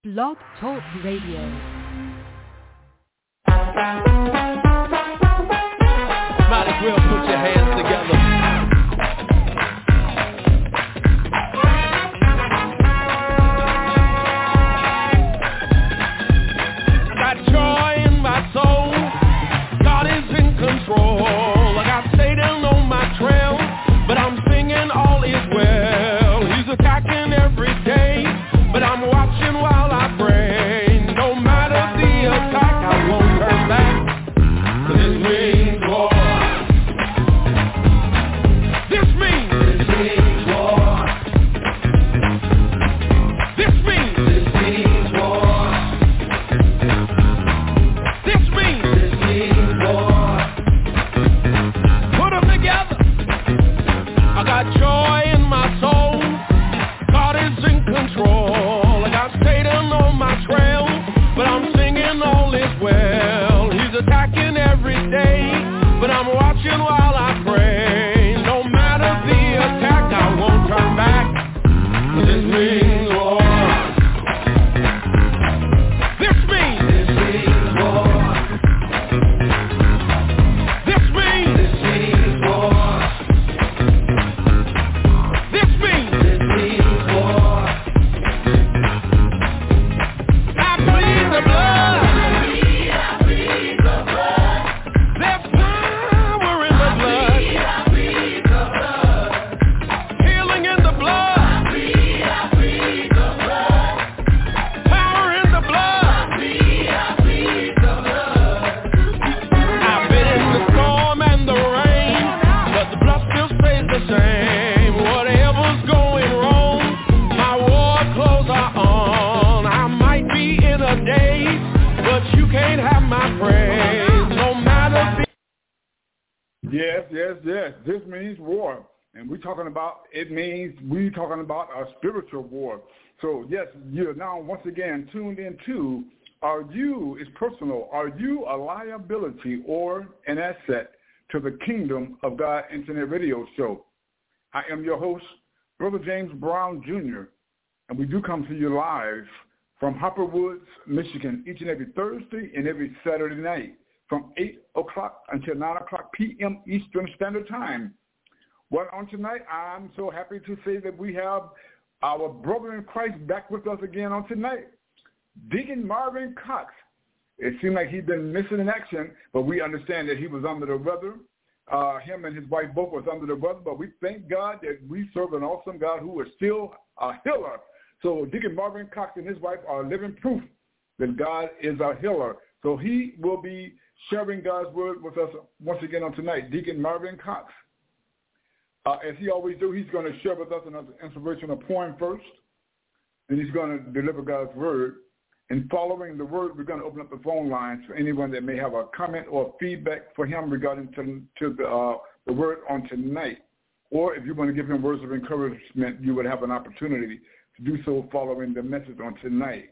Blog Talk Radio. Might as well put your hands together. I got joy in my soul. God is in control. I got Satan on my trail, but I'm singing all is well. He's attacking every day, but I'm watching while I pray. No matter the attack, I won't turn back. 'Cause this means war. This means war. This means war. This means war. Put them together. I got joy in my soul. God is in control. I got Satan on my trail, but I'm singing all is well. He's attacking every day, but I'm watching while I pray. No matter the attack, I won't turn back. 'Cause this means war. This means war. This means war. This means war. I bleed the blood. There's power in the blood. Healing in the blood. Power in the blood. I've been in the storm and the rain, but the blood still stays the same. Whatever's going wrong, my war clothes are on. I might be in a daze, but you can't have my praise. No matter the Yes. This means war. And we're talking about a spiritual war. So, yes, you're now once again tuned into Are You is Personal. Are you a liability or an asset to the Kingdom of God Internet Radio Show? I am your host, Brother James Brown Jr., and we do come to you live from Hopper Woods, Michigan, each and every Thursday and every Saturday night from 8 o'clock until 9 o'clock p.m. Eastern Standard Time. Well, on tonight, I'm so happy to say that we have our brother in Christ back with us again on tonight, Deacon Marvin Cox. It seemed like he'd been missing in action, but we understand that he was under the weather. Him and his wife both was under the weather, but we thank God that we serve an awesome God who is still a healer. So Deacon Marvin Cox and his wife are living proof that God is a healer. So he will be sharing God's word with us once again on tonight. Deacon Marvin Cox. As he always do, he's going to share with us another inspirational poem first, and he's going to deliver God's word. And following the word, we're going to open up the phone lines for anyone that may have a comment or feedback for him regarding to the word on tonight. Or if you want to give him words of encouragement, you would have an opportunity to do so following the message on tonight.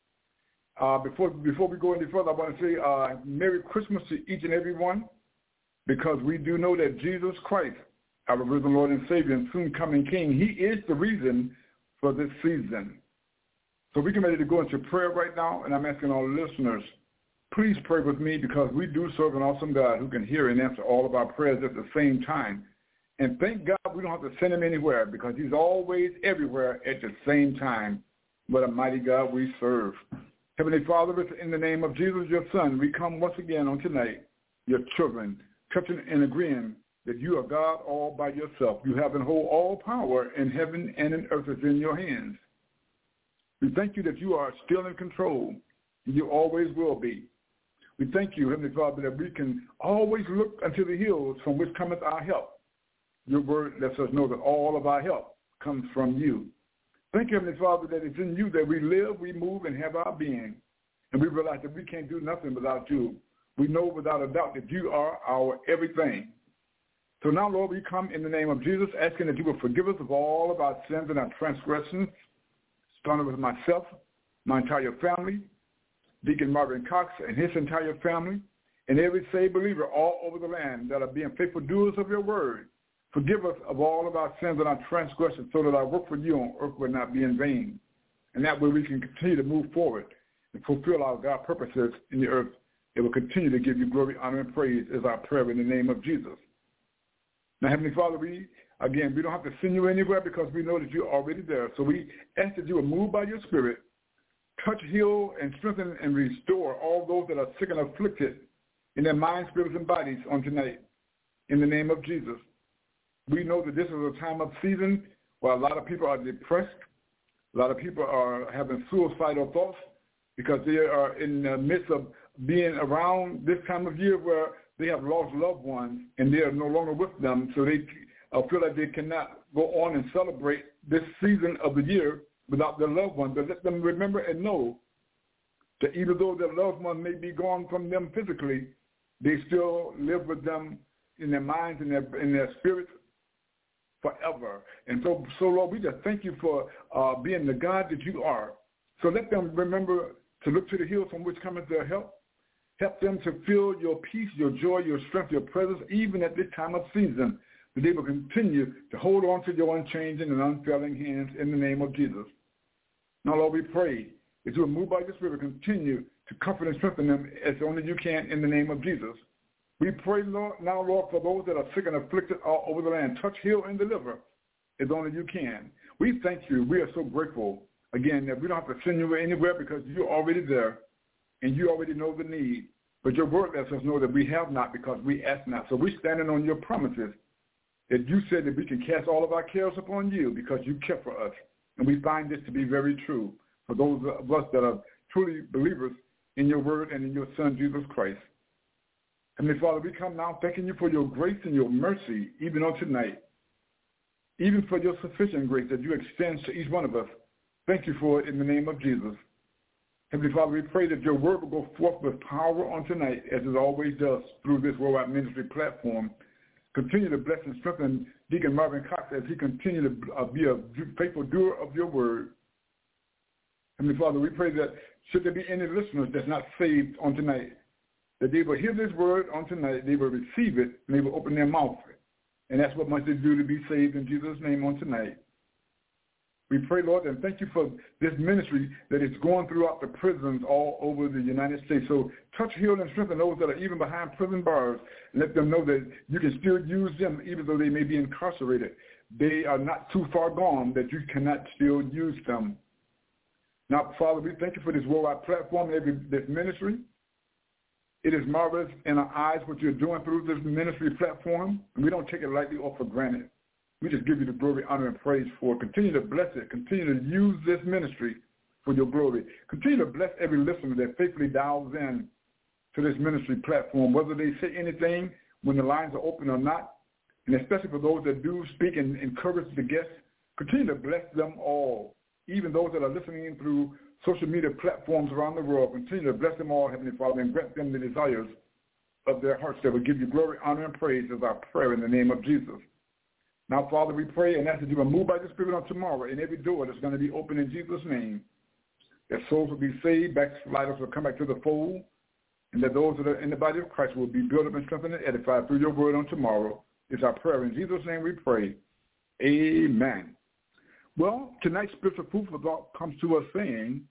Before we go any further, I want to say Merry Christmas to each and every one, because we do know that Jesus Christ, our risen Lord and Savior and soon coming King, he is the reason for this season. So we're getting ready to go into prayer right now, and I'm asking all listeners, please pray with me, because we do serve an awesome God who can hear and answer all of our prayers at the same time. And thank God we don't have to send him anywhere, because he's always everywhere at the same time. What a mighty God we serve. Heavenly Father, in the name of Jesus, your Son, we come once again on tonight, your children, touching and agreeing that you are God all by yourself. You have and hold all power in heaven and in earth is in your hands. We thank you that you are still in control, and you always will be. We thank you, Heavenly Father, that we can always look unto the hills from which cometh our help. Your word lets us know that all of our help comes from you. Thank you, Heavenly Father, that it's in you that we live, we move, and have our being. And we realize that we can't do nothing without you. We know without a doubt that you are our everything. So now, Lord, we come in the name of Jesus, asking that you will forgive us of all of our sins and our transgressions, starting with myself, my entire family, Deacon Marvin Cox and his entire family, and every saved believer all over the land that are being faithful doers of your word. Forgive us of all of our sins and our transgressions, so that our work for you on earth will not be in vain. And that way we can continue to move forward and fulfill our God purposes in the earth. It will continue to give you glory, honor, and praise is our prayer in the name of Jesus. Now, Heavenly Father, we don't have to send you anywhere because we know that you're already there. So we ask that you will move by your Spirit, touch, heal, and strengthen and restore all those that are sick and afflicted in their minds, spirits, and bodies on tonight in the name of Jesus. We know that this is a time of season where a lot of people are depressed. A lot of people are having suicidal thoughts because they are in the midst of being around this time of year where they have lost loved ones and they are no longer with them, so they feel like they cannot go on and celebrate this season of the year without their loved one. But let them remember and know that even though their loved one may be gone from them physically, they still live with them in their minds and in their spirits forever. And so Lord, we just thank you for being the God that you are. So let them remember to look to the hills from which cometh their help. Help them to feel your peace, your joy, your strength, your presence, even at this time of season, that they will continue to hold on to your unchanging and unfailing hands in the name of Jesus. Now, Lord, we pray that you will move by your Spirit, continue to comfort and strengthen them as only you can in the name of Jesus. We pray, Lord, now, Lord, for those that are sick and afflicted all over the land. Touch, heal, and deliver as only you can. We thank you. We are so grateful, again, that we don't have to send you anywhere because you're already there and you already know the need. But your word lets us know that we have not because we ask not. So we're standing on your promises that you said that we can cast all of our cares upon you because you care for us. And we find this to be very true for those of us that are truly believers in your word and in your Son, Jesus Christ. Heavenly Father, we come now thanking you for your grace and your mercy, even on tonight, even for your sufficient grace that you extend to each one of us. Thank you for it in the name of Jesus. Heavenly Father, we pray that your word will go forth with power on tonight, as it always does through this Worldwide Ministry platform. Continue to bless and strengthen Deacon Marvin Cox as he continues to be a faithful doer of your word. Heavenly Father, we pray that should there be any listeners that's not saved on tonight, that they will hear this word on tonight, they will receive it, and they will open their mouth. And that's what must they do to be saved in Jesus' name on tonight. We pray, Lord, and thank you for this ministry that is going throughout the prisons all over the United States. So touch, heal, and strengthen those that are even behind prison bars. And let them know that you can still use them even though they may be incarcerated. They are not too far gone that you cannot still use them. Now, Father, we thank you for this worldwide platform, this ministry. It is marvelous in our eyes what you're doing through this ministry platform, and we don't take it lightly or for granted. We just give you the glory, honor, and praise for it. Continue to bless it. Continue to use this ministry for your glory. Continue to bless every listener that faithfully dials in to this ministry platform, whether they say anything when the lines are open or not, and especially for those that do speak and encourage the guests. Continue to bless them all, even those that are listening in through social media platforms around the world. Continue to bless them all, Heavenly Father, and grant them the desires of their hearts that will give you glory, honor, and praise as our prayer in the name of Jesus. Now, Father, we pray and ask that you will move by the Spirit on tomorrow in every door that's going to be open in Jesus' name, that souls will be saved, backsliders will come back to the fold, and that those that are in the body of Christ will be built up and strengthened and edified through your word on tomorrow. It's our prayer. In Jesus' name we pray. Amen. Well, tonight's spiritual food for thought comes to us saying,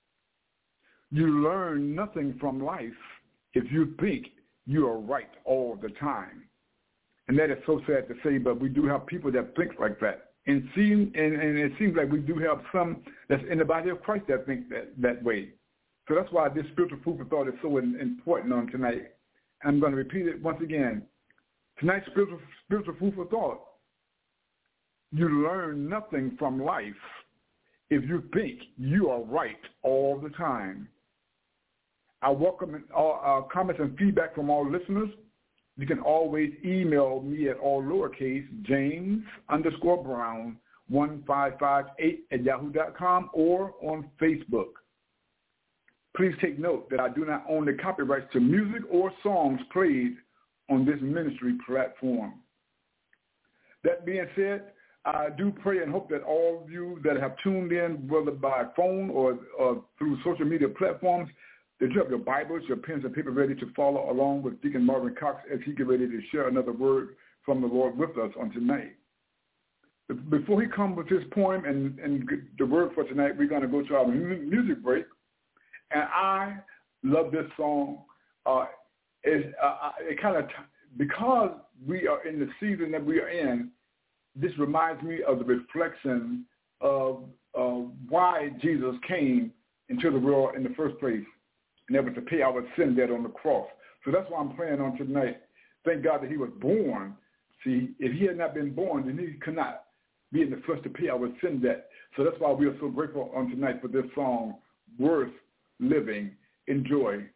you learn nothing from life if you think you are right all the time. And that is so sad to say, but we do have people that think like that. And it seems like we do have some that's in the body of Christ that think that way. So that's why this spiritual food for thought is so important on tonight. I'm going to repeat it once again. Tonight's spiritual food for thought. You learn nothing from life if you think you are right all the time. I welcome all comments and feedback from all listeners. You can always email me at all lowercase James_Brown1558@yahoo.com or on Facebook. Please take note that I do not own the copyrights to music or songs played on this ministry platform. That being said, I do pray and hope that all of you that have tuned in, whether by phone or through social media platforms, that you have your Bibles, your pens and paper ready to follow along with Deacon Marvin Cox as he get ready to share another word from the Lord with us on tonight. Before he comes with his poem and the word for tonight, we're going to go to our music break. And I love this song. It kind of, because we are in the season that we are in, this reminds me of the reflection of why Jesus came into the world in the first place, and that was to pay our sin debt on the cross. So that's why I'm playing on tonight. Thank God that he was born. See, if he had not been born, then he could not be in the flesh to pay our sin debt. So that's why we are so grateful on tonight for this song, Worth Living. Enjoy.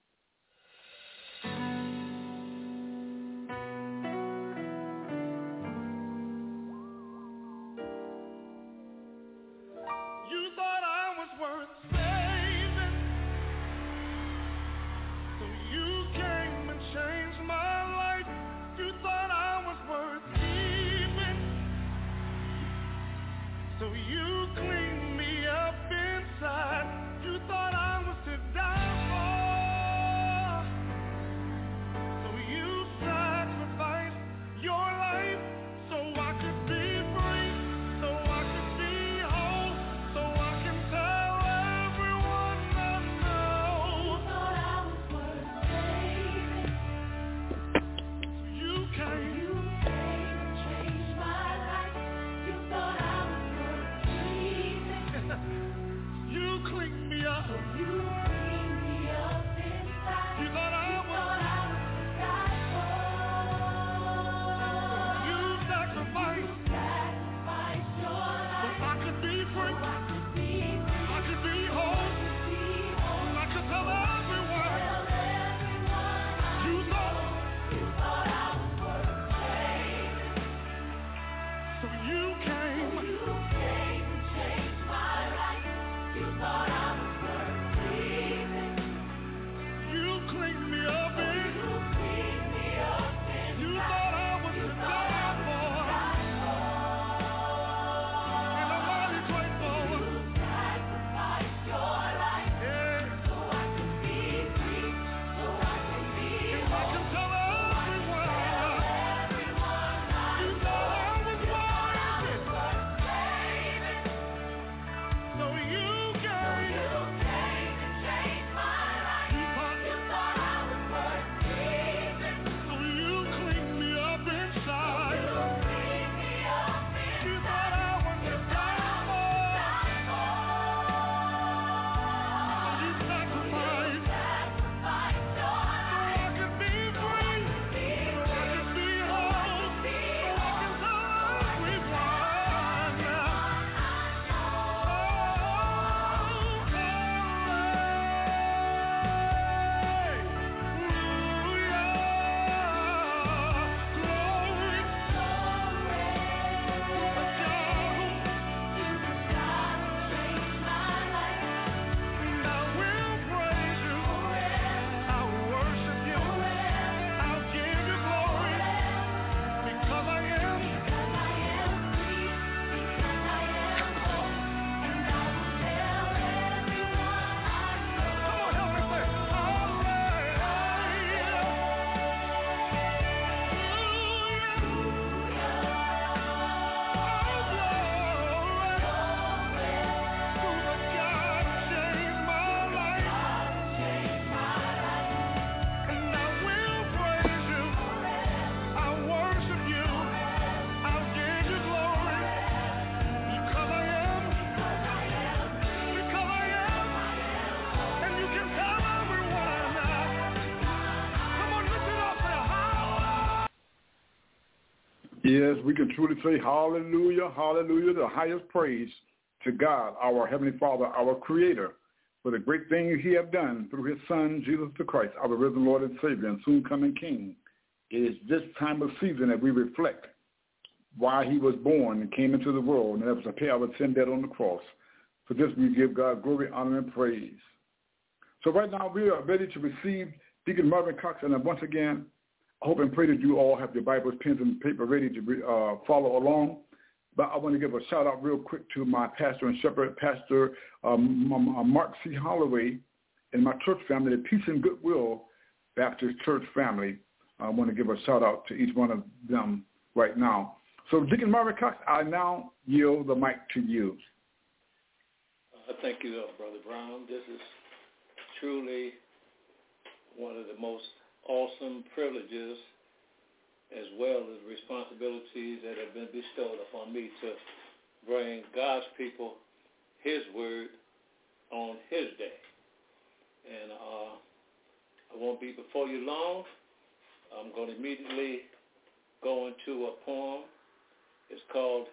Yes, we can truly say hallelujah, hallelujah, the highest praise to God, our Heavenly Father, our Creator, for the great things he has done through his Son, Jesus the Christ, our risen Lord and Savior and soon coming King. It is this time of season that we reflect why he was born and came into the world, and that was to pay our sin debt on the cross. For this we give God glory, honor, and praise. So right now we are ready to receive Deacon Marvin Cox, and once again, I hope and pray that you all have your Bibles, pens, and paper ready to follow along. But I want to give a shout-out real quick to my pastor and shepherd, Pastor Mark C. Holloway, and my church family, the Peace and Goodwill Baptist Church family. I want to give a shout-out to each one of them right now. So, Deacon Marvin Cox, I now yield the mic to you. Thank you, Brother Brown. This is truly one of the most awesome privileges as well as responsibilities that have been bestowed upon me to bring God's people his word on his day. And I won't be before you long. I'm going to immediately go into a poem. It's called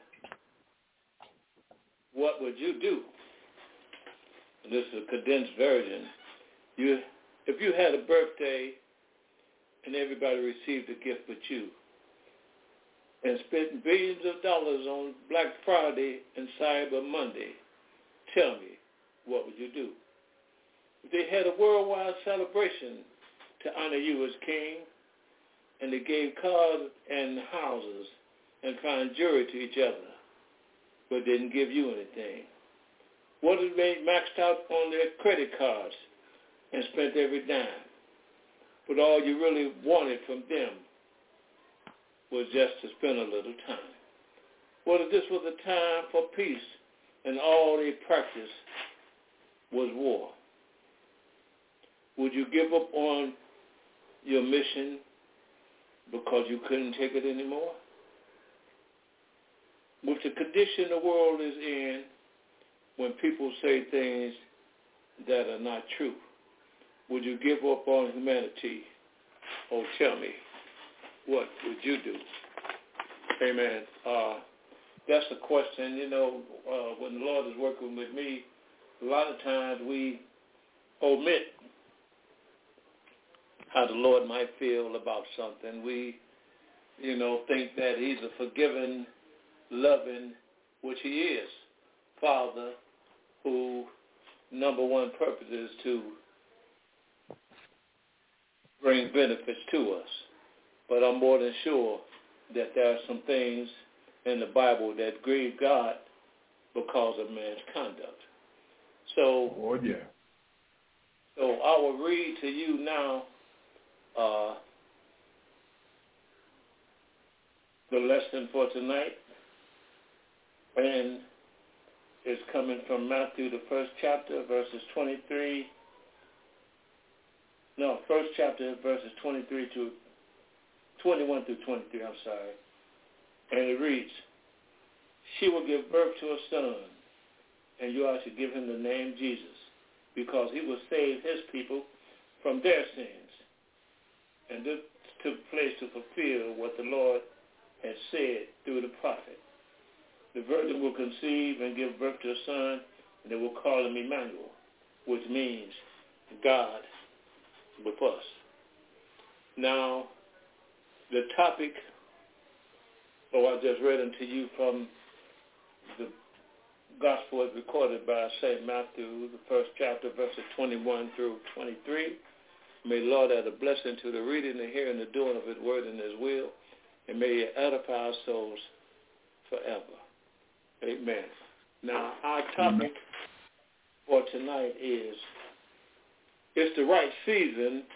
What Would You Do? And this is a condensed version. If you had a birthday and everybody received a gift but you, and spent billions of dollars on Black Friday and Cyber Monday, tell me, what would you do? If they had a worldwide celebration to honor you as king, and they gave cars and houses and found jewelry to each other, but didn't give you anything? What if they maxed out on their credit cards and spent every dime, but all you really wanted from them was just to spend a little time? What if this was a time for peace and all they practiced was war? Would you give up on your mission because you couldn't take it anymore? With the condition the world is in, when people say things that are not true, would you give up on humanity? Oh, tell me, what would you do? Amen. That's the question. You know, when the Lord is working with me, a lot of times we omit how the Lord might feel about something. We, think that he's a forgiving, loving, which he is, Father, who number one purpose is to bring benefits to us. But I'm more than sure that there are some things in the Bible that grieve God because of man's conduct. So, So I will read to you now the lesson for tonight, and it's coming from Matthew, the first chapter, verses 23. No, first chapter, verses 23 to 21 through 23. I'm sorry, and it reads: "She will give birth to a son, and you are to give him the name Jesus, because he will save his people from their sins." And this took place to fulfill what the Lord had said through the prophet. "The virgin will conceive and give birth to a son, and they will call him Emmanuel," which means God with us. Now, the topic, I just read unto you from the gospel as recorded by St. Matthew, the first chapter, verses 21 through 23. May the Lord add a blessing to the reading, the hearing, the doing of his word and his will, and may he edify our souls forever. Amen. Now, our topic for tonight is, it's the right season,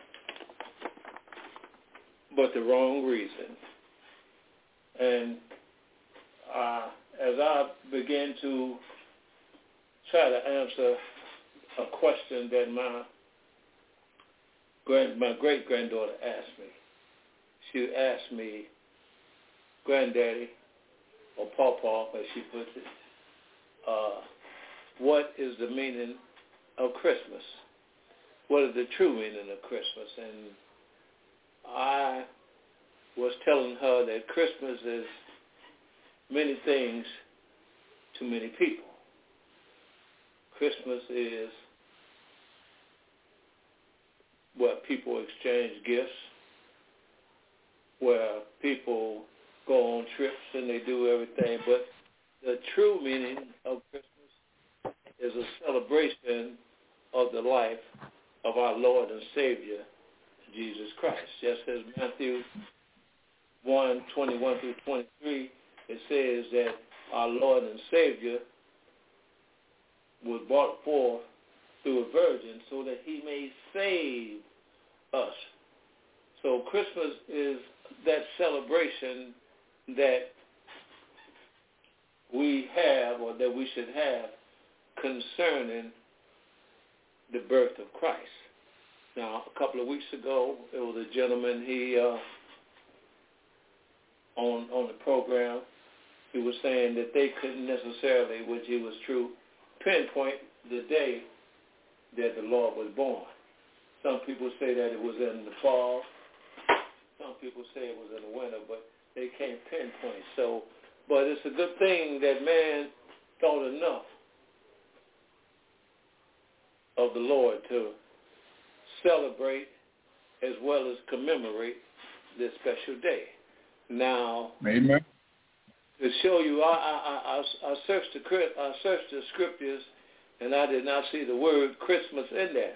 but the wrong reason. And as I begin to try to answer a question that my great-granddaughter asked me. She asked me, "Granddaddy," or Pawpaw, as she puts it, what is the meaning of Christmas? What is the true meaning of Christmas? And I was telling her that Christmas is many things to many people. Christmas is where people exchange gifts, where people go on trips and they do everything. But the true meaning of Christmas is a celebration of the life of our Lord and Savior, Jesus Christ. Just as Matthew 1:21 through 23, it says that our Lord and Savior was brought forth through a virgin so that he may save us. So Christmas is that celebration that we have or that we should have concerning the birth of Christ. Now, a couple of weeks ago, it was a gentleman, on the program, he was saying that they couldn't necessarily, which it was true, pinpoint the day that the Lord was born. Some people say that it was in the fall. Some people say it was in the winter, but they can't pinpoint. So, but it's a good thing that man thought enough of the Lord to celebrate as well as commemorate this special day. Now, amen. To show you, I searched the scriptures, and I did not see the word Christmas in there.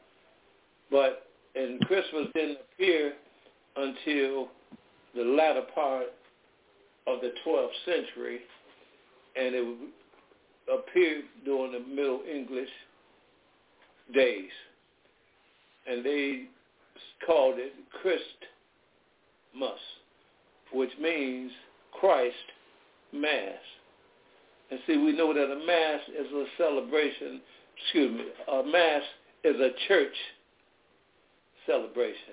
And Christmas didn't appear until the latter part of the 12th century, and it appeared during the Middle English days. And they called it Christmas, which means Christ Mass. And see, we know that a Mass is a celebration, a Mass is a church celebration.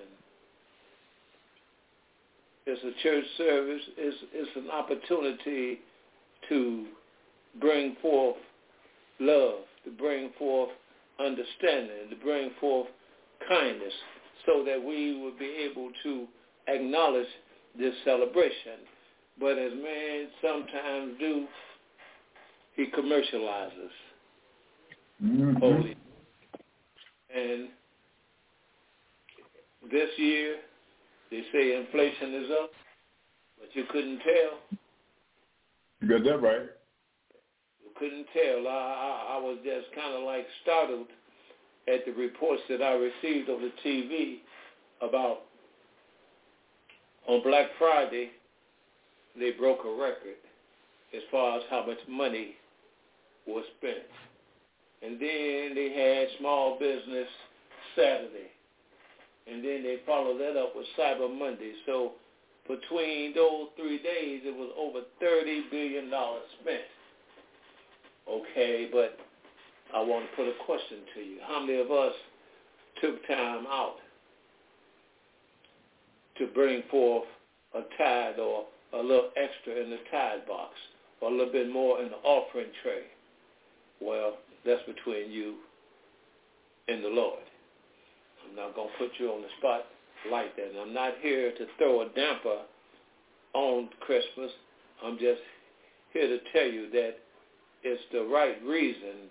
It's a church service. It's an opportunity to bring forth love, to bring forth understanding, to bring forth kindness, so that we would be able to acknowledge this celebration. But as man sometimes do, he commercializes holy. And this year, they say inflation is up, but you couldn't tell. You got that right. You couldn't tell. I was just kind of like startled at the reports that I received on the TV about on Black Friday, they broke a record as far as how much money was spent. And then they had Small Business Saturday. And then they followed that up with Cyber Monday. So between those 3 days, it was over $30 billion spent. Okay, but I want to put a question to you. How many of us took time out to bring forth a tithe or a little extra in the tithe box or a little bit more in the offering tray? Well, that's between you and the Lord. I'm not going to put you on the spot like that. And I'm not here to throw a damper on Christmas. I'm just here to tell you that it's the right reason,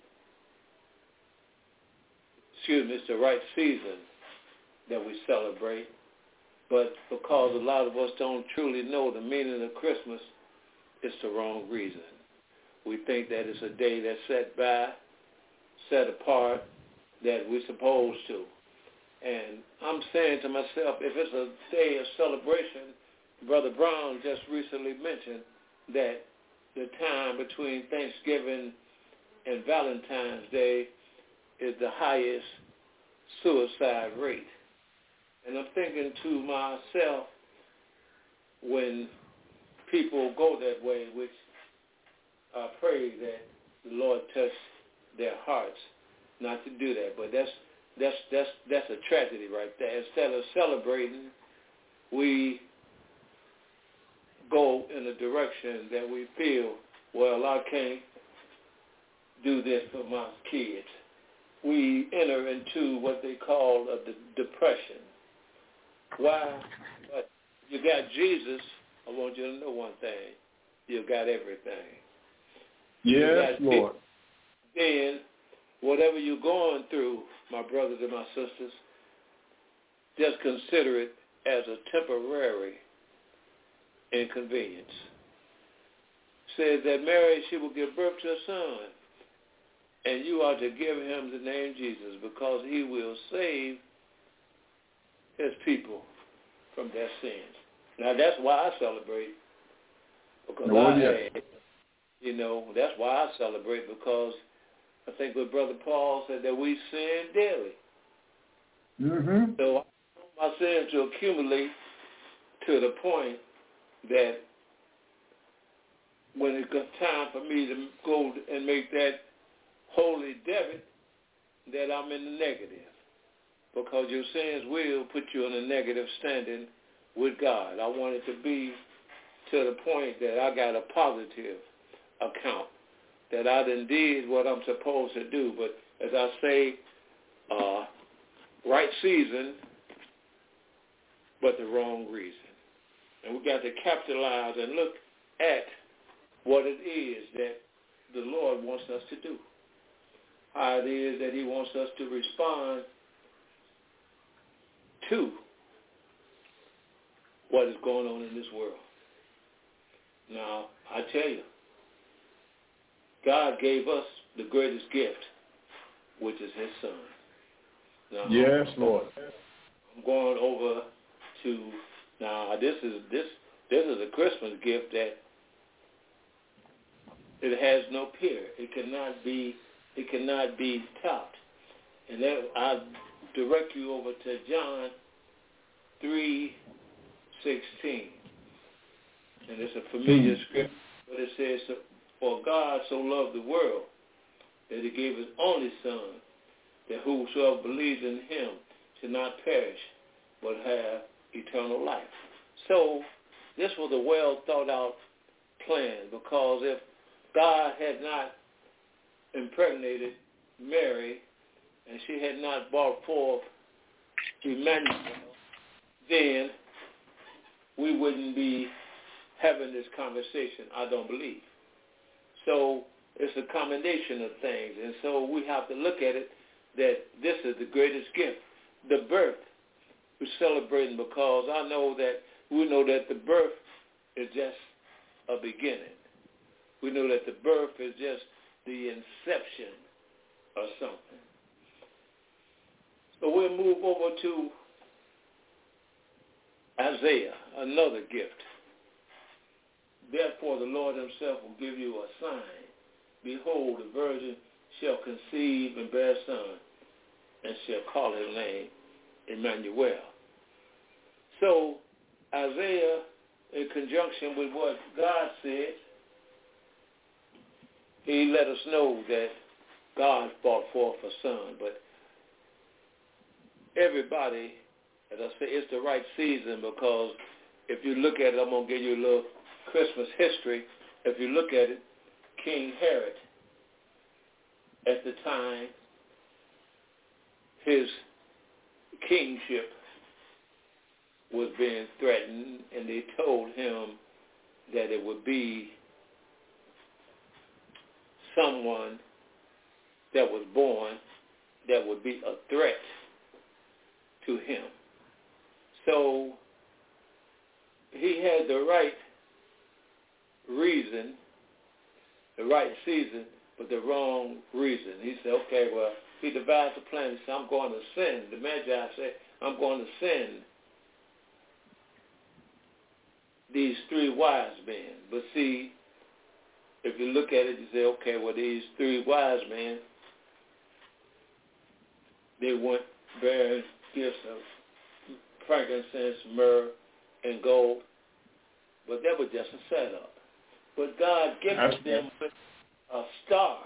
it's the right season that we celebrate. But because a lot of us don't truly know the meaning of Christmas, it's the wrong reason. We think that it's a day that's set apart, that we're supposed to. And I'm saying to myself, if it's a day of celebration, Brother Brown just recently mentioned that the time between Thanksgiving and Valentine's Day is the highest suicide rate. And I'm thinking to myself, when people go that way, which I pray that the Lord touch their hearts not to do that. But that's a tragedy right there. Instead of celebrating, we go in a direction that we feel, well, I can't do this for my kids. We enter into what they call a depression. Why? But you got Jesus. I want you to know one thing. You got everything. Yes, Lord. Then, whatever you're going through, my brothers and my sisters, just consider it as a temporary inconvenience. Says that Mary, she will give birth to a son, and you are to give him the name Jesus, because he will save his people from their sins. Now, that's why I celebrate, because that's why I celebrate, because I think what Brother Paul said, that we sin daily. Mm-hmm. So I want my sins to accumulate to the point that when it comes time for me to go and make that holy debit, that I'm in the negative. Because your sins will put you in a negative standing with God. I want it to be to the point that I got a positive account, that I done did what I'm supposed to do. But as I say, right season, but the wrong reason. And we got to capitalize and look at what it is that the Lord wants us to do. How it is that he wants us to respond to what is going on in this world. Now, I tell you, God gave us the greatest gift, which is his son. Now, yes, Lord. I'm going over to, now this is a Christmas gift that it has no peer. It cannot be topped. And that, I direct you over to John 3:16. And it's a familiar scripture, but it says, for God so loved the world that he gave his only son, that whosoever believes in him should not perish, but have eternal life. So this was a well thought out plan, because if God had not impregnated Mary and she had not brought forth Emmanuel, then we wouldn't be having this conversation, I don't believe. So it's a combination of things. And so we have to look at it that this is the greatest gift. The birth we're celebrating, because we know that the birth is just a beginning. We know that the birth is just the inception of something. So we'll move over to Isaiah, another gift. Therefore the Lord himself will give you a sign. Behold, the virgin shall conceive and bear a son, and shall call his name Emmanuel. So Isaiah, in conjunction with what God said, he let us know that God brought forth a son. But everybody, as I say, it's the right season, because if you look at it, I'm going to give you a little Christmas history. If you look at it, King Herod, at the time, his kingship was being threatened, and they told him that it would be someone that was born that would be a threat to him. So he had the right reason, the right season, but the wrong reason. He said, okay, well, he devised a plan. He said, I'm going to send. The Magi said, I'm going to send these three wise men. But see, if you look at it, you say, okay, well, these three wise men, they went bearing gifts of frankincense, myrrh, and gold. But that was just a setup. But God gifted them with a star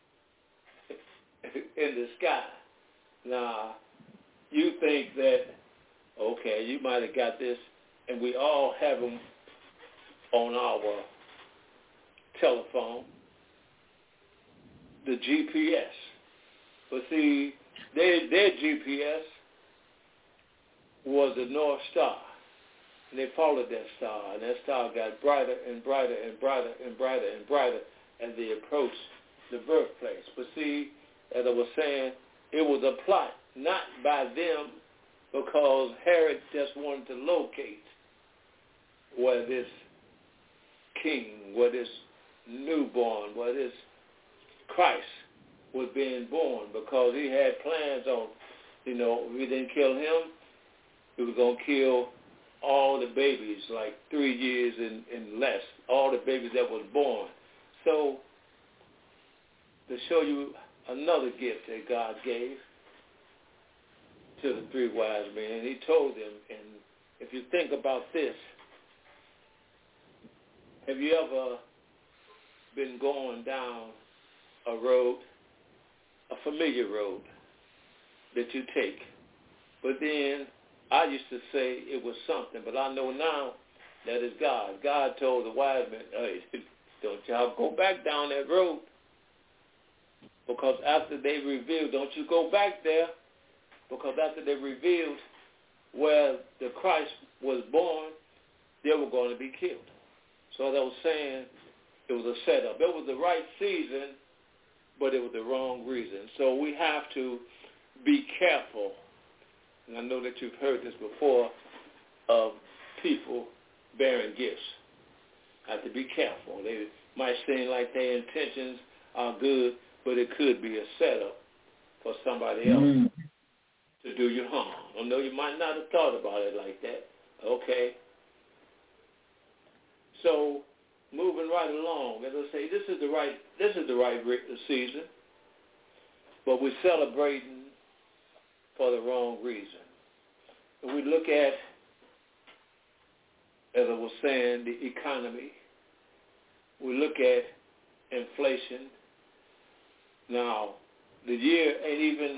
in the sky. Now, you think that, okay, you might have got this, and we all have them on our telephone, the GPS. But see, their GPS was the North Star. And they followed that star, and that star got brighter and brighter and brighter and brighter and brighter as they approached the birthplace. But see, as I was saying, it was a plot, not by them, because Herod just wanted to locate where this king, where this newborn, where this Christ was being born, because he had plans on, if we didn't kill him, we were going to kill all the babies, like 3 years and less, all the babies that was born. So to show you another gift that God gave to the three wise men, he told them, and if you think about this, have you ever been going down a road, a familiar road that you take. But then I used to say it was something, but I know now that it's God. God told the wise men, hey, don't y'all go back down that road. Because after they revealed, don't you go back there, because after they revealed where the Christ was born, they were going to be killed. So as I was saying, it was a setup. It was the right season, but it was the wrong reason. So we have to be careful. And I know that you've heard this before, of people bearing gifts. Have to be careful. They might seem like their intentions are good, but it could be a setup for somebody else to do you harm. I know you might not have thought about it like that. Okay. So moving right along, as I say, this is the right season, but we're celebrating for the wrong reason. If we look at, as I was saying, the economy, we look at inflation. Now, the year ain't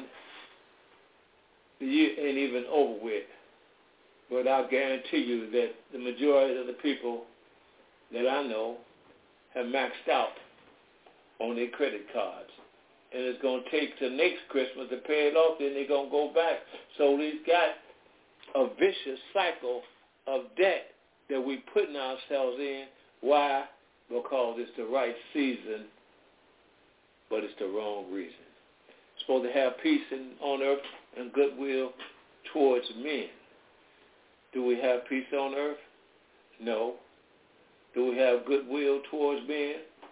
even over with, but I guarantee you that the majority of the people that I know have maxed out on their credit cards. And it's going to take till next Christmas to pay it off, then they're going to go back. So we've got a vicious cycle of debt that we're putting ourselves in. Why? Because it's the right season, but it's the wrong reason. It's supposed to have peace on earth and goodwill towards men. Do we have peace on earth? No. Do we have goodwill towards men?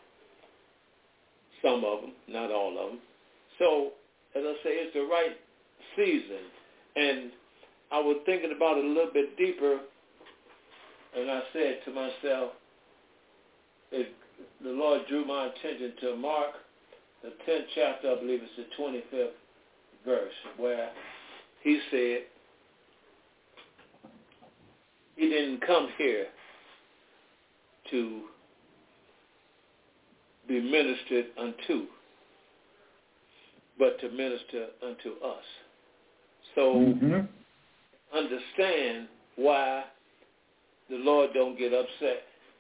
Some of them, not all of them. So, as I say, it's the right season. And I was thinking about it a little bit deeper, and I said to myself, the Lord drew my attention to Mark, the 10th chapter, I believe it's the 25th verse, where he said he didn't come here to be ministered unto, but to minister unto us. So understand why the Lord don't get upset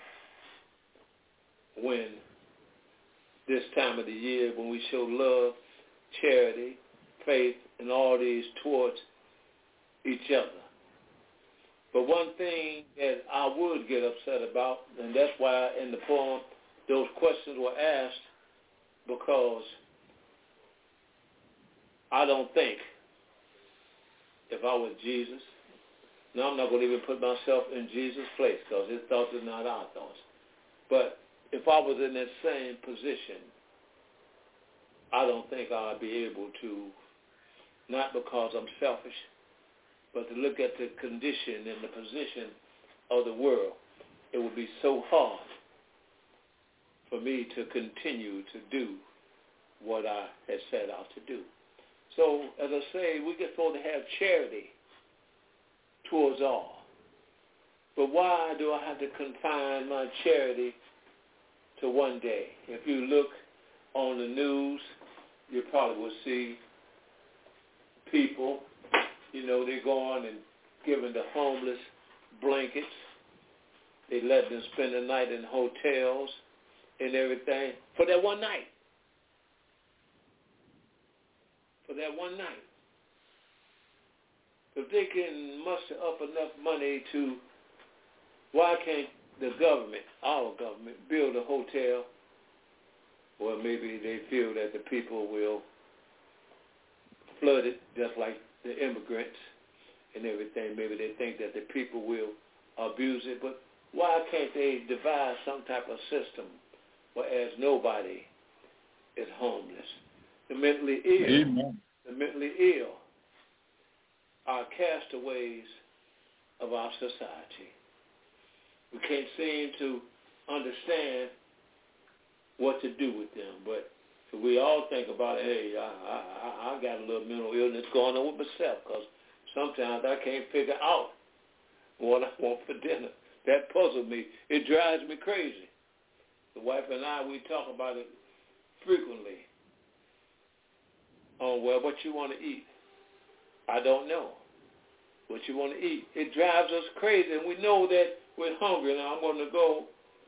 when this time of the year, when we show love, charity, faith, and all these towards each other. But one thing that I would get upset about, and that's why in the poem those questions were asked, because I don't think if I was Jesus, now I'm not going to even put myself in Jesus' place because his thoughts are not our thoughts. But if I was in that same position, I don't think I'd be able to, not because I'm selfish, but to look at the condition and the position of the world. It would be so hard for me to continue to do what I had set out to do. So, as I say, we get supposed to have charity towards all. But why do I have to confine my charity to one day? If you look on the news, you probably will see people, they're going and giving the homeless blankets. They let them spend the night in hotels and everything for that one night. For that one night. If they can muster up enough money to, why can't the government, our government, build a hotel where maybe they feel that the people will flood it just like the immigrants and everything. Maybe they think that the people will abuse it, but why can't they devise some type of system whereas nobody is homeless? The mentally ill, Amen. The mentally ill are castaways of our society. We can't seem to understand what to do with them, but we all think about, hey, I got a little mental illness going on with myself because sometimes I can't figure out what I want for dinner. That puzzles me. It drives me crazy. The wife and I, we talk about it frequently. Oh, well, what you want to eat? I don't know. What you want to eat? It drives us crazy, and we know that we're hungry. Now I'm going to go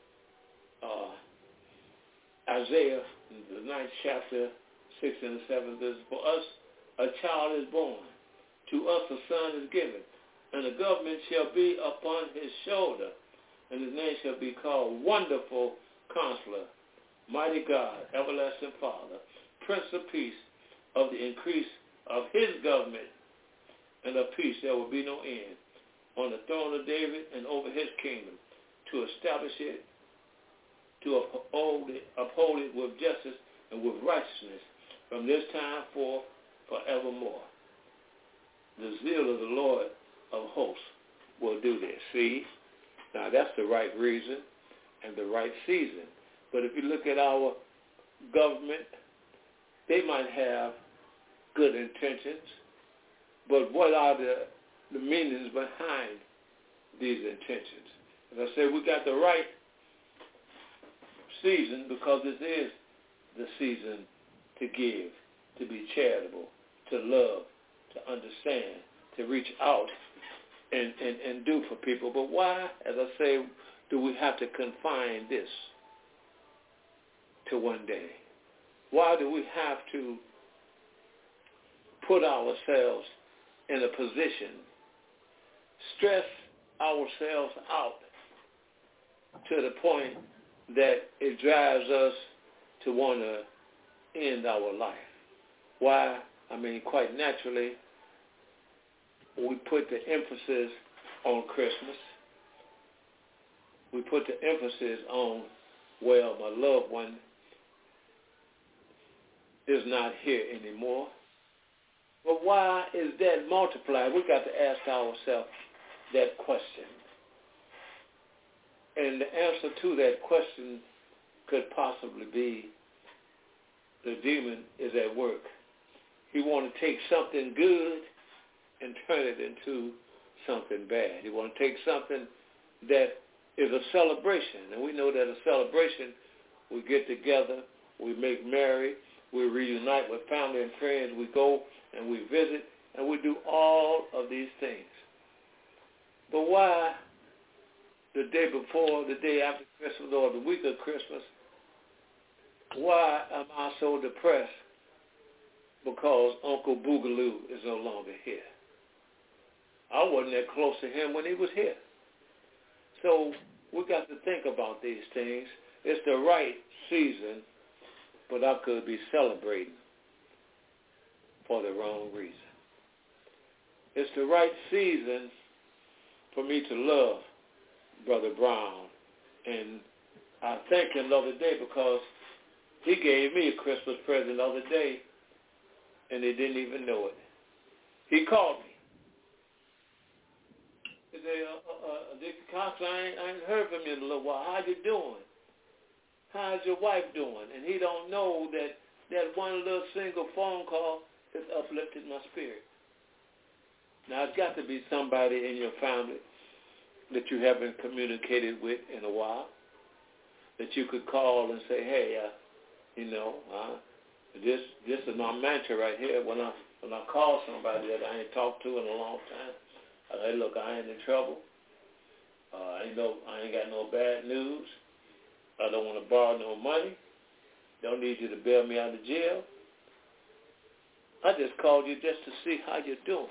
Isaiah, the 9th chapter, 6th and 7th verse. For us a child is born, to us a son is given, and the government shall be upon his shoulder, and his name shall be called Wonderful Counselor, Mighty God, Everlasting Father, Prince of Peace. Of the increase of his government and of peace there will be no end, on the throne of David and over his kingdom, to establish it, to uphold it with justice and with righteousness from this time forth forevermore. The zeal of the Lord of hosts will do this. See? Now that's the right reason and the right season. But if you look at our government, they might have good intentions, but what are the meanings behind these intentions? As I said, we got the right season because this is the season to give, to be charitable, to love, to understand, to reach out and do for people. But why, as I say, do we have to confine this to one day? Why do we have to put ourselves in a position, stress ourselves out to the point that it drives us to want to end our life? Why? I mean, quite naturally, we put the emphasis on Christmas. We put the emphasis on, well, my loved one is not here anymore. But why is that multiplied? We've got to ask ourselves that question. And the answer to that question could possibly be the demon is at work. He wants to take something good and turn it into something bad. He wants to take something that is a celebration. And we know that a celebration, we get together, we make merry, we reunite with family and friends, we go and we visit, and we do all of these things. But why the day before, the day after Christmas, or the week of Christmas, why am I so depressed? Because Uncle Boogaloo is no longer here. I wasn't that close to him when he was here. So we got to think about these things. It's the right season, but I could be celebrating for the wrong reason. It's the right season for me to love Brother Brown. And I thank him the other day because he gave me a Christmas present the other day, and he didn't even know it. He called me. He said, Dickie Coxon, I ain't heard from you in a little while. How you doing? How's your wife doing? And he don't know that one little single phone call has uplifted my spirit. Now, it's got to be somebody in your family that you haven't communicated with in a while, that you could call and say, hey, this is my mantra right here. When I call somebody that I ain't talked to in a long time, I say, look, I ain't in trouble. I ain't got no bad news. I don't want to borrow no money. Don't need you to bail me out of jail. I just called you just to see how you're doing.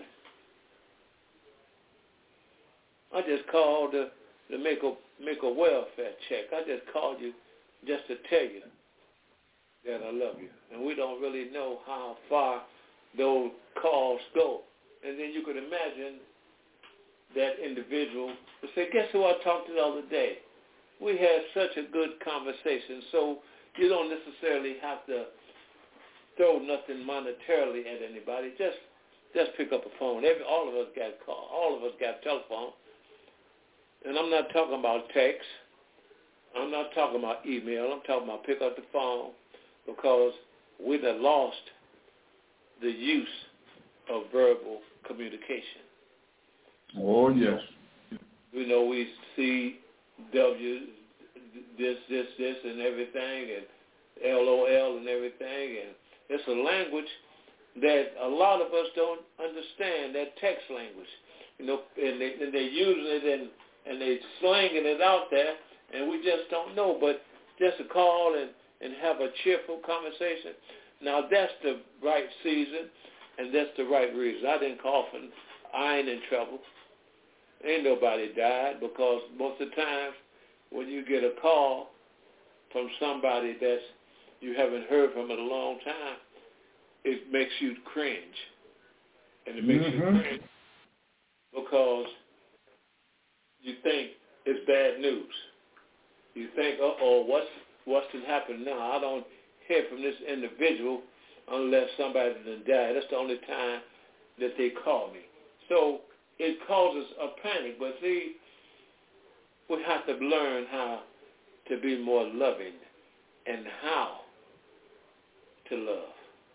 I just called to make a welfare check. I just called you just to tell you that I love you. And we don't really know how far those calls go. And then you could imagine that individual would say, guess who I talked to the other day? We had such a good conversation. So you don't necessarily have to throw nothing monetarily at anybody. Just pick up a phone. All of us got calls. All of us got telephone. And I'm not talking about text. I'm not talking about email. I'm talking about pick up the phone, because we have lost the use of verbal communication. Oh, yes. We know we see this, and everything, and LOL and everything. And it's a language that a lot of us don't understand, that text language. And they're using it and they're slanging it out there, and we just don't know. But just to call and have a cheerful conversation, now that's the right season, and that's the right reason. I didn't call for, I ain't in trouble. Ain't nobody died, because most of the time when you get a call from somebody that you haven't heard from in a long time, it makes you cringe. And it makes you cringe because you think it's bad news. You think, what's to happen now? I don't hear from this individual unless somebody done died. That's the only time that they call me. So it causes a panic. But see, we have to learn how to be more loving and how to love.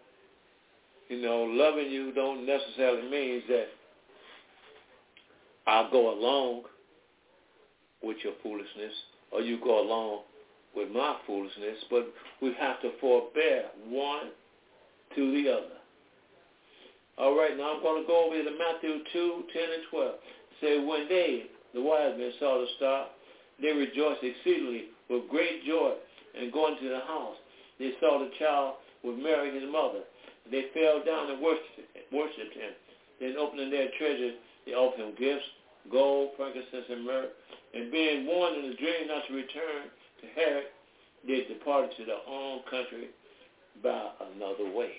Loving you don't necessarily mean that I'll go along with your foolishness or you go along with my foolishness, but we have to forbear one to the other. All right, now I'm going to go over to Matthew 2, 10 and 12. It says, when they, the wise men, saw the star, they rejoiced exceedingly with great joy, and going to the house, they saw the child with Mary his mother. They fell down and worshipped him. Then opening their treasures, they offered him gifts, gold, frankincense, and myrrh. And being warned in a dream not to return to Herod, they departed to their own country by another way.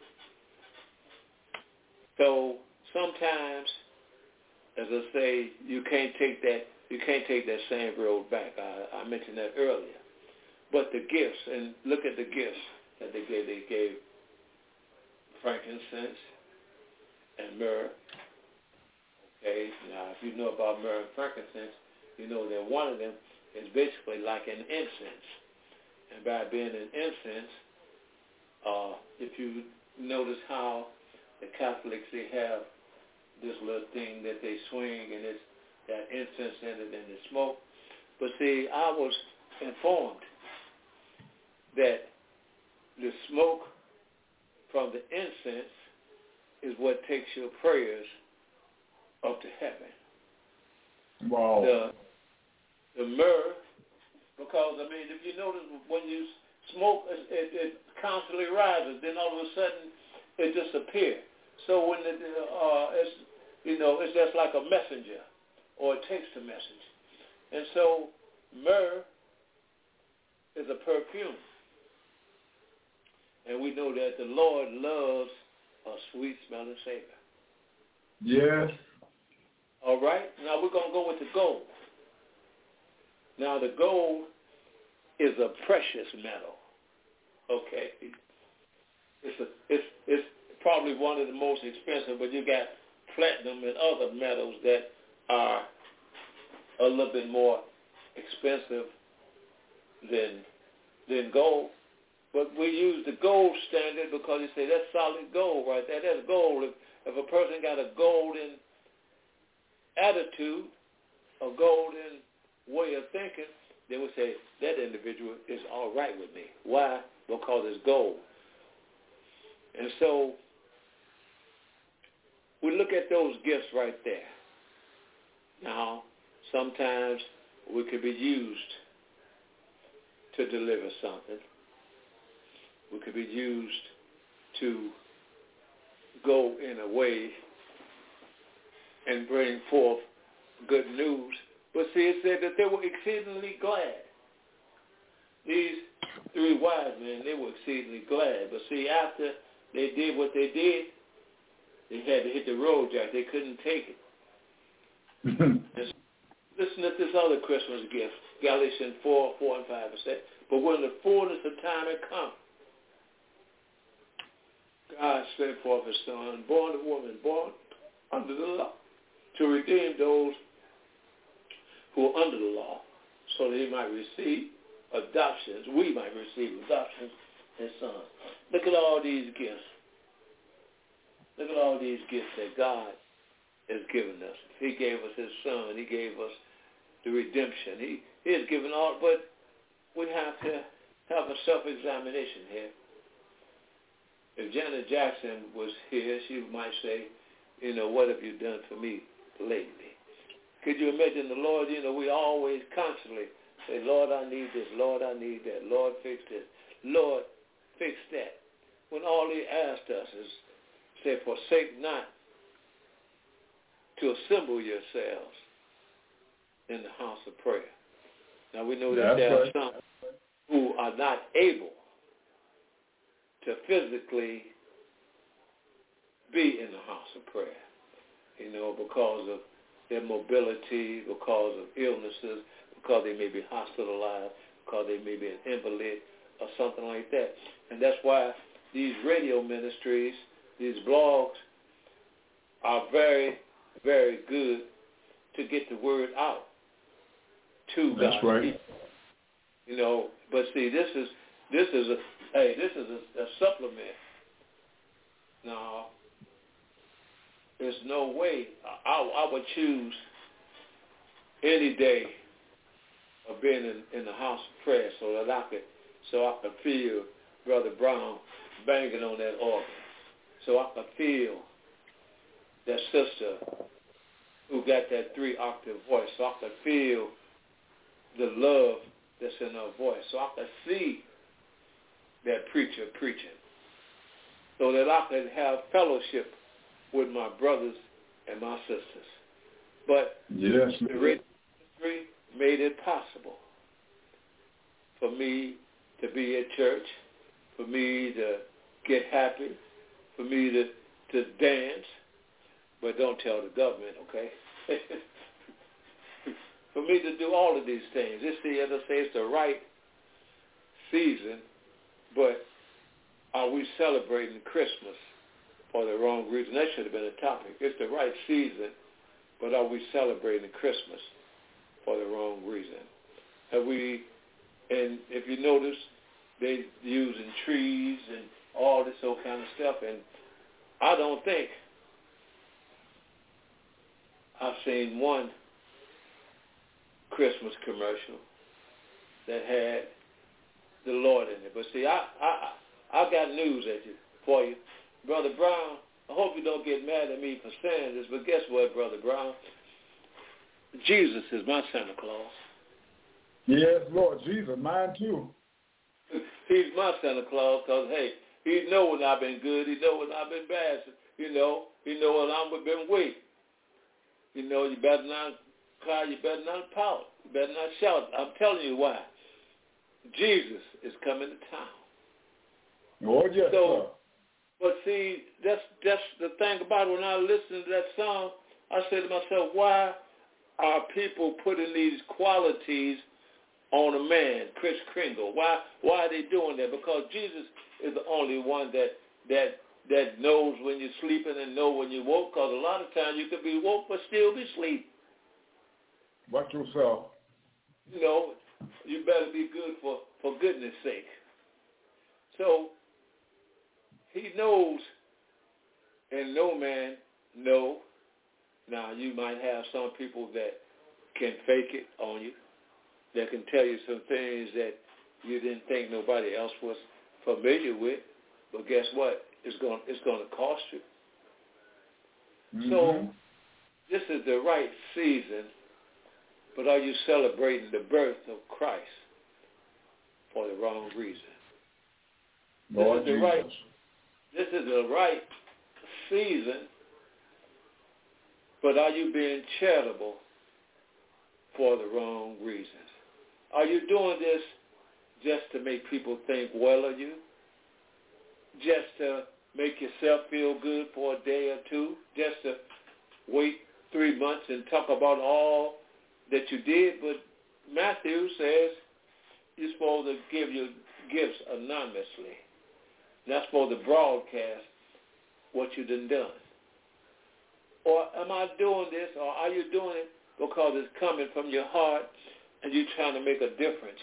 So sometimes, as I say, you can't take that same road back. I mentioned that earlier. But the gifts, and look at the gifts that they gave. They gave frankincense and myrrh. Okay, now if you know about myrrh and frankincense, you know that one of them is basically like an incense. And by being an incense, if you notice how the Catholics, they have this little thing that they swing, and it's that incense in it and the smoke. But see, I was informed that the smoke from the incense is what takes your prayers up to heaven. Wow. The myrrh, because, if you notice, when you smoke, it constantly rises. Then all of a sudden, it disappears. So when it's just like a messenger, or it takes the message. And so myrrh is a perfume. And we know that the Lord loves a sweet-smelling savor. Yes. All right? Now we're going to go with the gold. Now the gold is a precious metal. Okay? It's probably one of the most expensive, but you got platinum and other metals that are a little bit more expensive than gold. But we use the gold standard because you say that's solid gold right there. That's gold. If a person got a golden attitude, a golden way of thinking, then we say that individual is all right with me. Why? Because it's gold. And so we look at those gifts right there. Now, sometimes we could be used to deliver something. We could be used to go in a way and bring forth good news. But see, it said that they were exceedingly glad. These three wise men, they were exceedingly glad. But see, after they did what they did, they had to hit the road, Jack. They couldn't take it. Listen to this other Christmas gift, Galatians 4, 4 and 5 said, but when the fullness of time had come, God sent forth his son, born of woman, born under the law, to redeem those who are under the law, so that he might receive adoptions, we might receive adoptions as sons. Look at all these gifts. Look at all these gifts that God has given us. He gave us his son. He gave us the redemption. He has given all, but we have to have a self-examination here. If Janet Jackson was here, she might say, what have you done for me lately? Could you imagine the Lord, we always constantly say, Lord, I need this. Lord, I need that. Lord, fix this. Lord, fix that. When all he asked us is, say, forsake not to assemble yourselves in the house of prayer. Now, we know that there are some who are not able to physically be in the house of prayer, because of their mobility, because of illnesses, because they may be hospitalized, because they may be an invalid or something like that. And that's why these radio ministries, these blogs are very, very good to get the word out to God's people. But see, this is a supplement. Now, there's no way I would choose any day of being in the house of prayer so I could feel Brother Brown banging on that organ, so I could feel that sister who got that 3-octave voice, so I could feel the love that's in her voice, so I could see that preacher preaching, so that I could have fellowship with my brothers and my sisters. But the radio ministry made it possible for me to be at church, for me to get happy, for me to dance, but don't tell the government, okay? For me to do all of these things. As I say, it's the right season, but are we celebrating Christmas for the wrong reason? That should have been a topic. It's the right season, but are we celebrating Christmas for the wrong reason? And if you notice, they using trees and all this old kind of stuff, and I don't think I've seen one Christmas commercial that had the Lord in it. But see, I got news for you. Brother Brown, I hope you don't get mad at me for saying this, but guess what, Brother Brown? Jesus is my Santa Claus. Yes, Lord Jesus, mine too. He's my Santa Claus because, hey, he know when I've been good. He know when I've been bad. He know when I've been weak. You better not cry. You better not pout. You better not shout. I'm telling you why. Jesus is coming to town. Oh, yes, sir. But see, that's the thing about it. When I listen to that song, I say to myself, why are people putting these qualities on a man, Kris Kringle? Why are they doing that? Because Jesus is the only one that knows when you're sleeping and know when you woke. Because a lot of times you could be woke but still be asleep. Watch yourself. You better be good for goodness sake. So he knows, and no man know. Now, you might have some people that can fake it on you, that can tell you some things that you didn't think nobody else was familiar with. But guess what? It's going to cost you. Mm-hmm. So this is the right season, but are you celebrating the birth of Christ for the wrong reason? Lord this is the right season, but are you being charitable for the wrong reasons? Are you doing this just to make people think well of you? Just to make yourself feel good for a day or two? Just to wait 3 months and talk about all that you did? But Matthew says you're supposed to give your gifts anonymously. Not supposed to broadcast what you done. Or am I doing this, or are you doing it because it's coming from your heart and you're trying to make a difference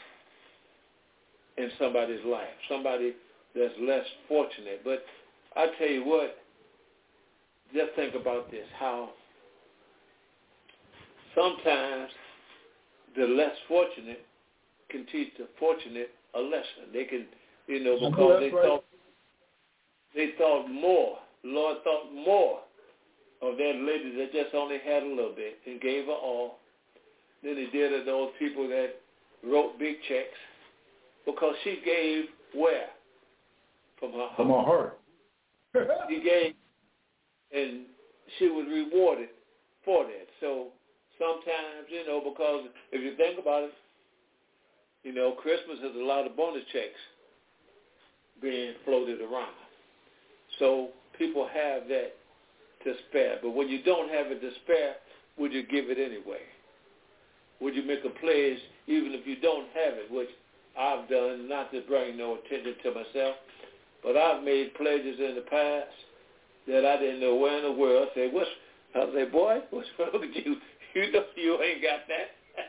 in somebody's life, somebody that's less fortunate? But I tell you what, just think about this, how sometimes the less fortunate can teach the fortunate a lesson. They can, because they thought more. The Lord thought more of that lady that just only had a little bit and gave her all. Then he did it to those people that wrote big checks because she gave where? From her heart. From her heart. She gave, and she was rewarded for that. So sometimes, because if you think about it, Christmas has a lot of bonus checks being floated around. So people have that to spare. But when you don't have it to spare, would you give it anyway? Would you make a pledge even if you don't have it, which I've done, not to bring no attention to myself, but I've made pledges in the past that I didn't know where in the world. I say, boy, what's wrong with you? You know you ain't got that.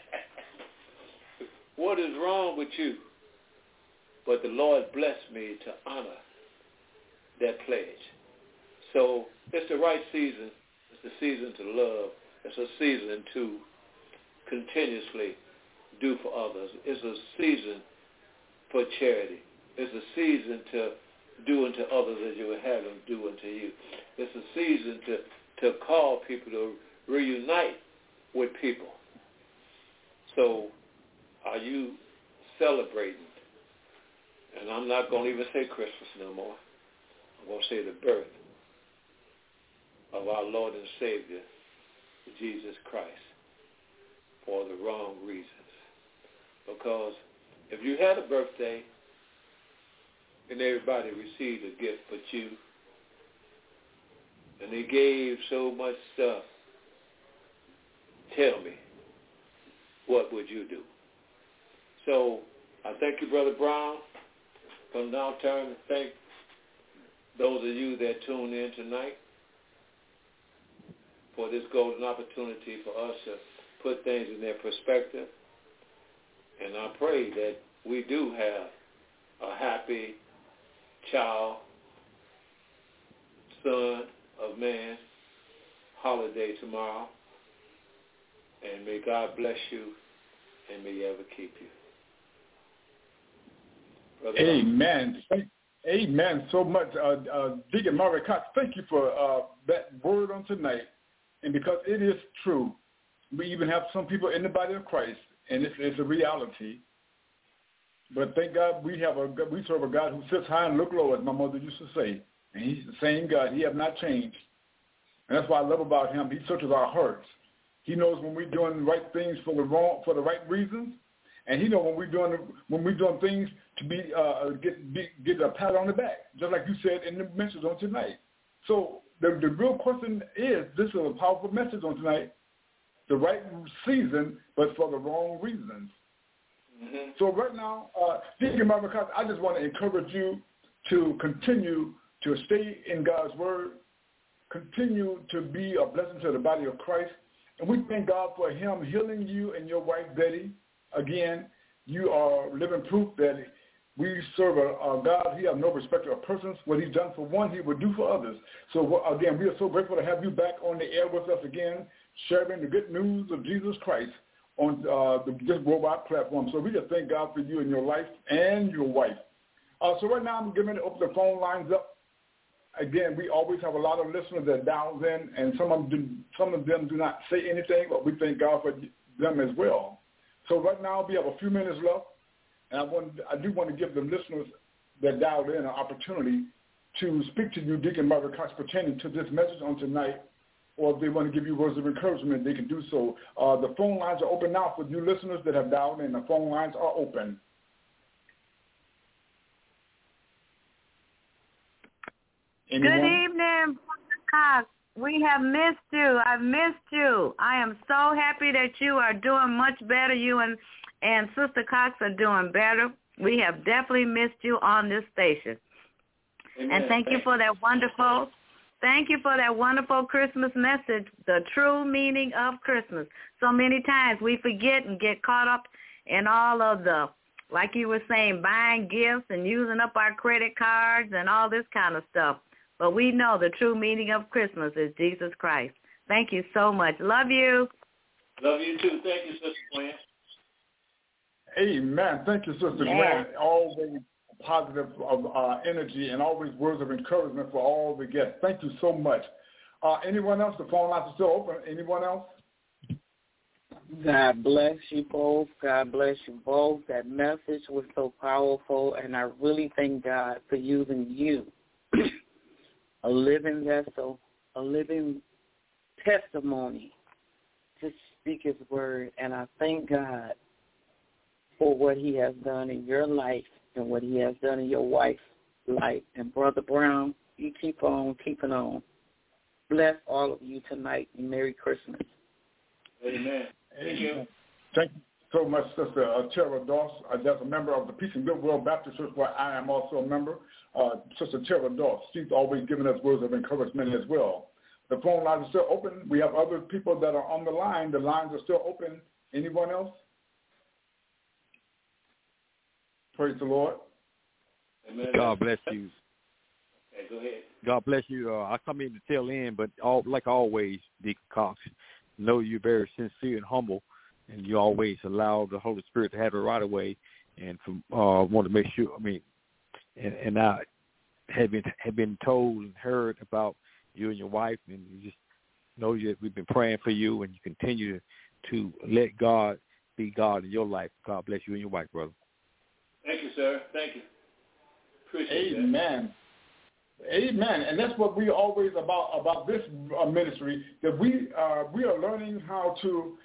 What is wrong with you? But the Lord blessed me to honor that pledge. So it's the right season. It's the season to love. It's a season to continuously do for others. It's a season for charity. It's a season to do unto others as you would have them do unto you. It's a season to call people to reunite with people. So are you celebrating? And I'm not going to even say Christmas no more. I'm going to say the birth of our Lord and Savior, Jesus Christ, for the wrong reasons. Because if you had a birthday and everybody received a gift but you, and they gave so much stuff, tell me, what would you do? So I thank you, Brother Brown. From now turn to thank those of you that tuned in tonight for this golden opportunity for us to put things in their perspective. And I pray that we do have a happy child, son of man holiday tomorrow. And may God bless you and may he ever keep you. Brother Amen. Amen so much. Deacon Marvin Cox, thank you for that word on tonight. And because it is true, we even have some people in the body of Christ, and it's a reality. But thank God we serve a God who sits high and look low, as my mother used to say. And he's the same God. He has not changed. And that's what I love about him. He searches our hearts. He knows when we're doing the right things for the right reasons, and he knows when we're doing things to get a pat on the back, just like you said in the message on tonight. So the real question is, this is a powerful message on tonight, the right season, but for the wrong reasons. Mm-hmm. So right now, Deacon Marvin Cox, I just want to encourage you to continue to stay in God's word, continue to be a blessing to the body of Christ. And we thank God for him healing you and your wife, Betty. Again, you are living proof that we serve a God. He has no respect of persons. What he's done for one, he will do for others. So again, we are so grateful to have you back on the air with us again, sharing the good news of Jesus Christ on this worldwide platform. So we just thank God for you and your life and your wife. So right now I'm getting ready to open the phone lines up. Again, we always have a lot of listeners that dials in, and some of them do not say anything, but we thank God for them as well. So right now we have a few minutes left, and I do want to give the listeners that dialed in an opportunity to speak to you, Deacon Marvin Cox, pertaining to this message on tonight, or if they want to give you words of encouragement, they can do so. The phone lines are open now for you listeners that have dialed in. The phone lines are open. Anyone? Good evening, Cox. We have missed you. I've missed you. I am so happy that you are doing much better. You and Sister Cox are doing better. We have definitely missed you on this station. Amen. And thank you for that wonderful Christmas message, the true meaning of Christmas. So many times we forget and get caught up in all of the, like you were saying, buying gifts and using up our credit cards and all this kind of stuff. But we know the true meaning of Christmas is Jesus Christ. Thank you so much. Love you. Love you too. Thank you, Sister Gwen. Amen. Thank you, Sister Grant. Always positive energy and always words of encouragement for all the guests. Thank you so much. Anyone else? The phone lines are still open. Anyone else? God bless you both. God bless you both. That message was so powerful, and I really thank God for using you, a living vessel, a living testimony to speak his word. And I thank God for what he has done in your life and what he has done in your wife's life. And Brother Brown, you keep on keeping on. Bless all of you tonight, and Merry Christmas. Amen. Thank you. Thank you so much, Sister Tara Doss. That's a member of the Peace and Goodwill Baptist Church, where I am also a member. Sister Tara Doss, she's always giving us words of encouragement as well. The phone lines are still open. We have other people that are on the line. The lines are still open. Anyone else? Praise the Lord. Amen. God bless you. Okay, go ahead. God bless you. I come in to tail end, but like always, Deacon Cox, know you're very sincere and humble, and you always allow the Holy Spirit to have the right of way. And want to make sure. I mean, and I have been told and heard about you and your wife, and you just know that we've been praying for you, and you continue to let God be God in your life. God bless you and your wife, brother. Thank you, sir. Thank you. Appreciate Amen. Amen. And that's what we always about this ministry, that we are learning how to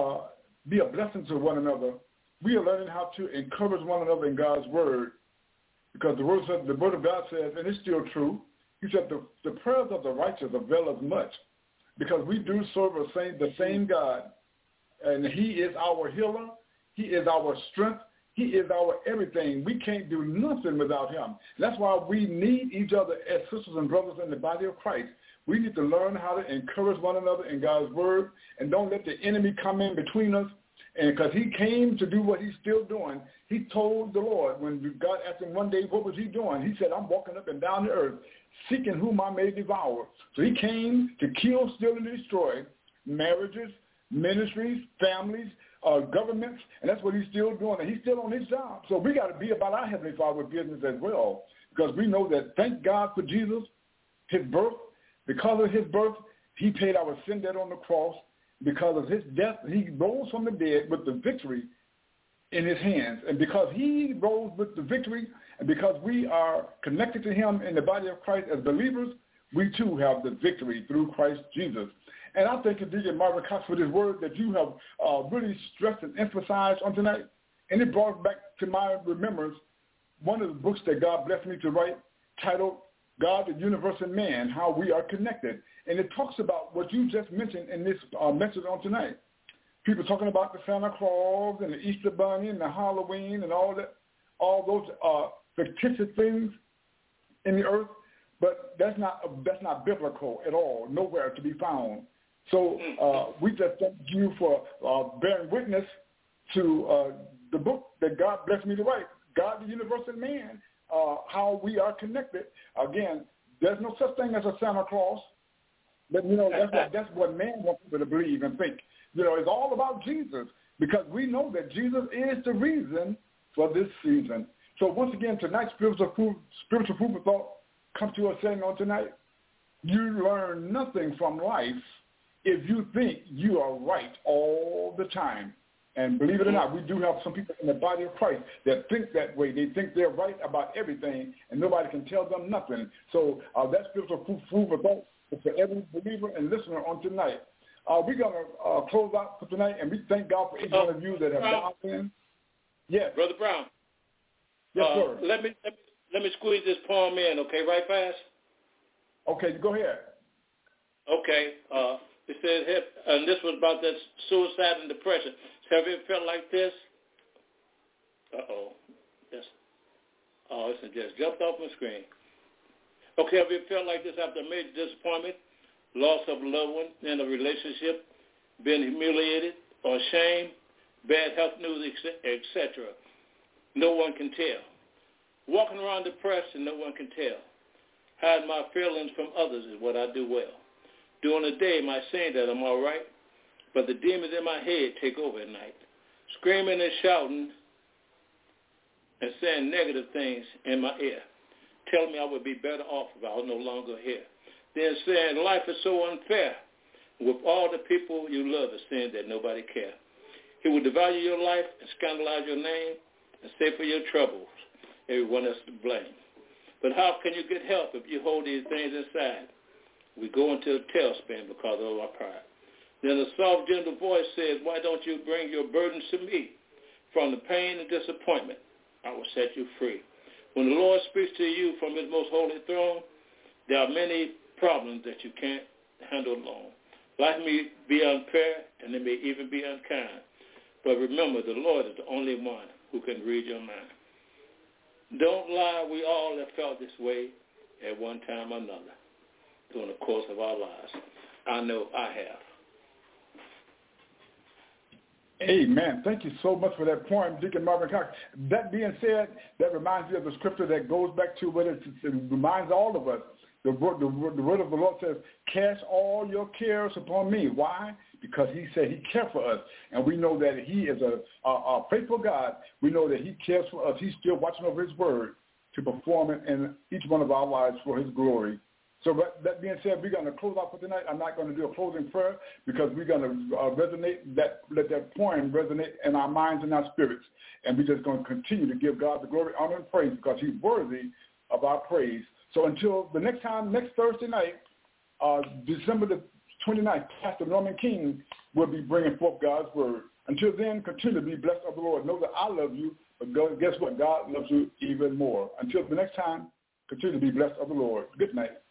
be a blessing to one another. We are learning how to encourage one another in God's word, because the word of God says, and it's still true, he said the prayers of the righteous avail us much, because we do serve the same God, and he is our healer. He is our strength. He is our everything. We can't do nothing without him. That's why we need each other as sisters and brothers in the body of Christ. We need to learn how to encourage one another in God's word, and don't let the enemy come in between us. And because he came to do what he's still doing, he told the Lord, when God asked him one day, what was he doing? He said, I'm walking up and down the earth, seeking whom I may devour. So he came to kill, steal, and destroy marriages, ministries, families, governments, and that's what he's still doing, and he's still on his job. So we got to be about our Heavenly Father business as well, because we know that, thank God for Jesus, his birth. Because of his birth, he paid our sin debt on the cross. Because of his death, he rose from the dead with the victory in his hands. And because he rose with the victory, and because we are connected to him in the body of Christ as believers, we too have the victory through Christ Jesus. And I thank you, Deacon Marvin Cox, for this word that you have really stressed and emphasized on tonight. And it brought back to my remembrance one of the books that God blessed me to write, titled God, the Universe, and Man, How We Are Connected. And it talks about what you just mentioned in this message on tonight. People talking about the Santa Claus and the Easter Bunny and the Halloween and all those fictitious things in the earth, but that's not biblical at all, nowhere to be found. So we just thank you for bearing witness to the book that God blessed me to write, God, the Universe, and Man, How We Are Connected. Again, there's no such thing as a Santa Claus, but, that's what man wants people to believe and think. It's all about Jesus, because we know that Jesus is the reason for this season. So once again, tonight's spiritual food for thought comes to us saying on tonight, you learn nothing from life if you think you are right all the time. And believe it or not, we do have some people in the body of Christ that think that way. They think they're right about everything, and nobody can tell them nothing. So that's spiritual food for thought for every believer and listener on tonight. We're going to close out for tonight, and we thank God for each one of you that have dialed in. Yes. Brother Brown. Yes, sir. Let me squeeze this poem in, okay, right fast? Okay, go ahead. Okay. It says, and this was about that suicide and depression. Have you ever felt like this? It just jumped off my screen. Okay, have you ever felt like this after a major disappointment, loss of a loved one in a relationship, been humiliated or ashamed, bad health news, etc.? No one can tell. Walking around depressed and no one can tell. Hide my feelings from others is what I do well. During the day, I say that I'm all right, but the demons in my head take over at night. Screaming and shouting, and saying negative things in my ear, telling me I would be better off if I was no longer here. Then saying life is so unfair. With all the people you love is saying that nobody cares. He will devalue your life and scandalize your name and say for your troubles, everyone else to blame. But how can you get help if you hold these things inside? We go into a tailspin because of our pride. Then a soft, gentle voice says, why don't you bring your burdens to me? From the pain and disappointment, I will set you free. When the Lord speaks to you from his most holy throne, there are many problems that you can't handle alone. Life may be unfair, and it may even be unkind. But remember, the Lord is the only one who can read your mind. Don't lie, we all have felt this way at one time or another during the course of our lives. I know I have. Amen. Thank you so much for that point, Deacon Marvin Cox. That being said, that reminds me of the scripture that goes back to what it reminds all of us. The word of the Lord says, cast all your cares upon me. Why? Because he said he cares for us. And we know that he is a faithful God. We know that he cares for us. He's still watching over his word to perform it in each one of our lives for his glory. So that being said, we're going to close out for tonight. I'm not going to do a closing prayer because we're going to let that poem resonate in our minds and our spirits. And we're just going to continue to give God the glory, honor, and praise because he's worthy of our praise. So until the next time, next Thursday night, December the 29th, Pastor Norman King will be bringing forth God's word. Until then, continue to be blessed of the Lord. Know that I love you, but guess what? God loves you even more. Until the next time, continue to be blessed of the Lord. Good night.